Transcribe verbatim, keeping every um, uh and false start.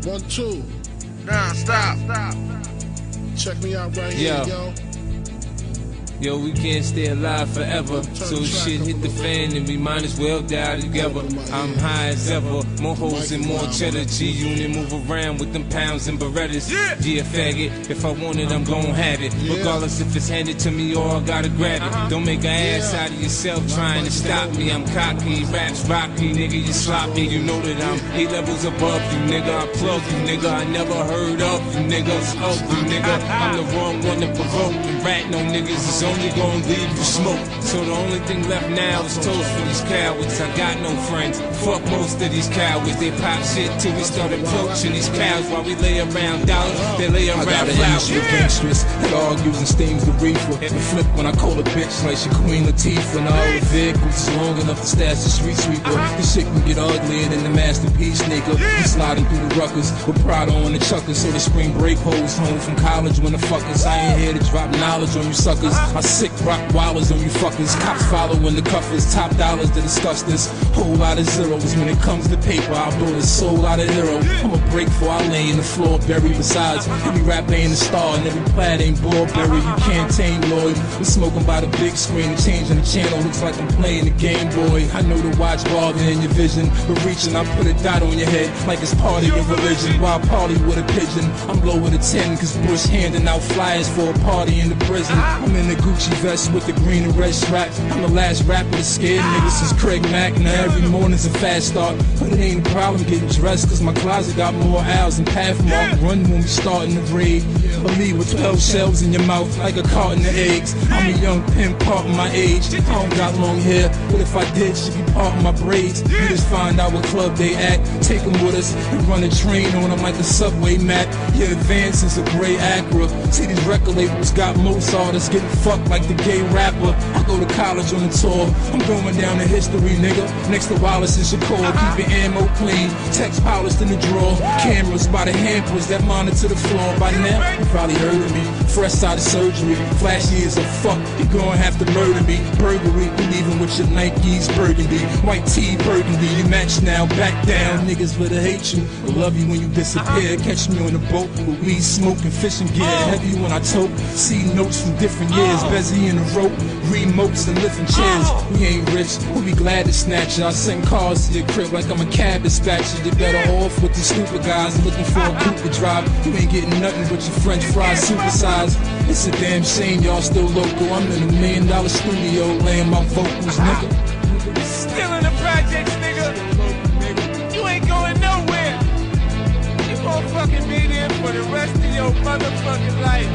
One, two. Nah, stop. Stop. Check me out right here, Yo. yo. Yo, we can't stay alive forever. So shit hit the fan and we might as well die together. I'm high as ever, more hoes and more cheddar. G-Unit move around with them pounds and Berettas. Yeah, faggot, if I want it, I'm gon' have it. Regardless if it's handed to me or I gotta grab it. Don't make an ass out of yourself trying to stop me. I'm cocky, raps rocky, nigga, you sloppy. You know that I'm eight levels above you, nigga. I plug you, nigga. I never heard of you, nigga. Smoke you, nigga. I'm the wrong one to provoke. And rat no niggas is only gonna leave you smoke. So the only thing left now is toast for these cowards. I got no friends. Fuck most of these cowards. They pop shit till we start approaching these cows while we lay around dollars. They lay around I got an flowers. industry gangstress that argues and steams the reefer. And flip when I call a bitch like she Queen Latifah. And all the vehicles is long enough to stash the street sweeper. This shit can get uglier than the masterpiece nigga. We sliding through the ruckers with Prada on the chuckers. So the spring break hoes home from college when the fuckers. I ain't here to drop knowledge on you suckers. I sick rock wallers on you fuckers. Cops following the cuffers. Top dollars to discuss this. Whole lot of zeros when it comes to paper. I'll build a soul out of hero. I'ma break for I lay in the floor buried. Besides, every rap ain't a star and every plat ain't Burberry. You can't tame Lloyd. I'm smoking by the big screen and changing the channel. Looks like I'm playing the Game Boy. I know the watch bar in your vision, but reaching I put a dot on your head like it's part of your religion. Why party with a pigeon? I'm low with a ten cause Bush handing out flyers for a party in the prison. I'm in the Gucci vest with the green and red strap. I'm the last rapper to scare niggas since Craig Mack. Now every morning's a fast start, but it ain't a problem getting dressed cause my closet got more owls and Pathmark. Run when we startin' the raid. Or leave with twelve shells in your mouth like a carton of eggs. I'm a young pimp, part of my age. I don't got long hair, but if I did, she'd be part of my braids. You just find out what club they at, take them with us and run a train on them like a subway map. Your advance is a gray Acura. See these record labels got most artists getting fucked like the gay rapper. I go to college on the tour, I'm going down in history, nigga. Next to Wallace and Shakur, keep your ammo clean. Text polished in the drawer, cameras by the hampers that monitor the floor. By now, you probably heard of me. Fresh out of surgery, flashy as a fuck. You gon' have to murder me. Burglary, we leaving with your Nikes burgundy. White tee burgundy, you match now, back down. Niggas better hate you, but love you when you disappear. Catch me on the boat with weed, smoking, fishing gear. Heavy when I tote, see notes from different years. Bezzy in a rope, remotes and lifting chairs. We ain't rich, we'll be glad to snatch it. I send cars to your crib like I'm a cab dispatcher. You better off with these stupid guys looking for a coupe to drive. You ain't getting nothing but your French fries supersized. It's a damn shame y'all still local. I'm in a million dollar studio laying my vocals, nigga. Still in the projects, nigga. You ain't going nowhere. You gon' fucking be there for the rest of your motherfucking life.